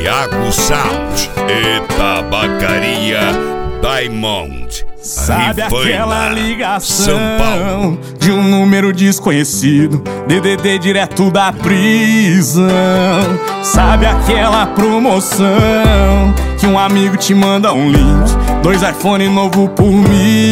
Thiago Sound e Tabacaria Diamond. Sabe aquela ligação São Paulo, de um número desconhecido, DDD direto da prisão? Sabe aquela promoção que um amigo te manda um link, 2 iPhone novo por $1.000?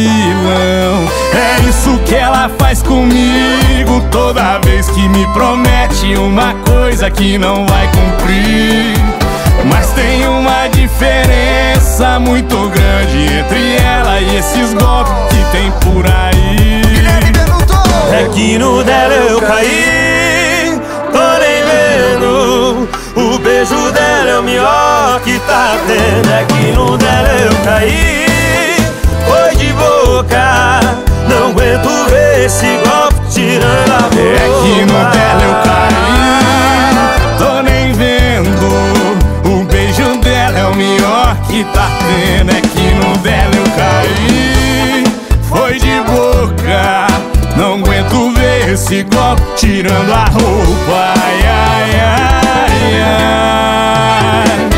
É isso que ela faz comigo toda vez que me promete uma coisa que não vai cumprir. Mas tem uma diferença muito grande entre ela e esses golpes que tem por aí. É que no dela eu caí, tô nem vendo. O beijo dela é o melhor que tá tendo. É que no dela eu caí, foi de boca. Não aguento ver esse golpe tirando a boca. É que no dela eu caí, tô nem vendo. O beijo dela é o melhor que tá tendo. É que no dela eu caí, foi de boca. Não aguento ver esse golpe tirando a roupa. Ai, ai, ai, ai.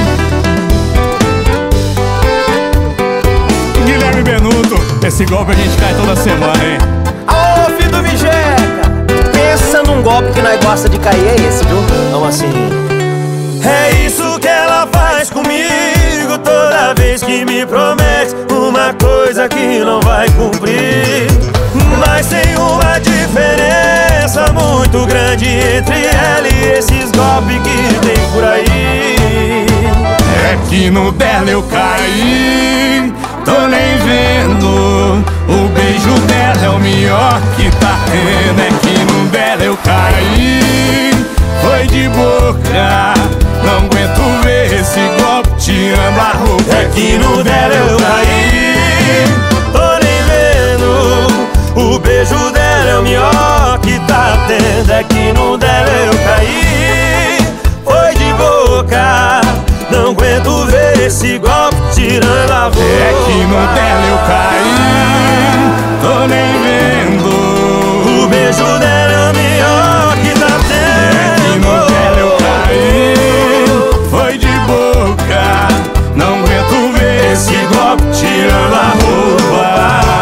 Guilherme Benuto, esse golpe a gente cai toda semana, hein? Ô, filho do Vijeca, pensa num golpe que nós gosta de cair, é esse, viu? Não assim. É isso que ela faz comigo toda vez que me promete uma coisa que não vai cumprir. Mas tem uma diferença muito grande entre ela e esses golpes que tem por aí. É que no dela eu caí, tô nem vendo. O beijo dela é o melhor que tá tendo. É que no dela eu caí, foi de boca. Não aguento ver esse golpe tirando a roupa. É que no dela eu caí, tô nem vendo. O beijo dela é o melhor que tá tendo. É que no dela eu caí, foi de boca. Não aguento ver esse golpe tirando a roupa. É que no dela eu caí, tô nem vendo. O beijo dela é o melhor que tá tendo. É que no dela eu caí, foi de boca. Não aguento ver esse golpe tirando a roupa.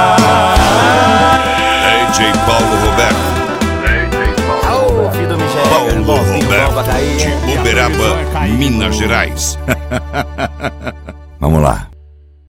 DJ Paulo Roberto. Ô, filho do Michel, Paulo Roberto de Uberaba, Minas Gerais.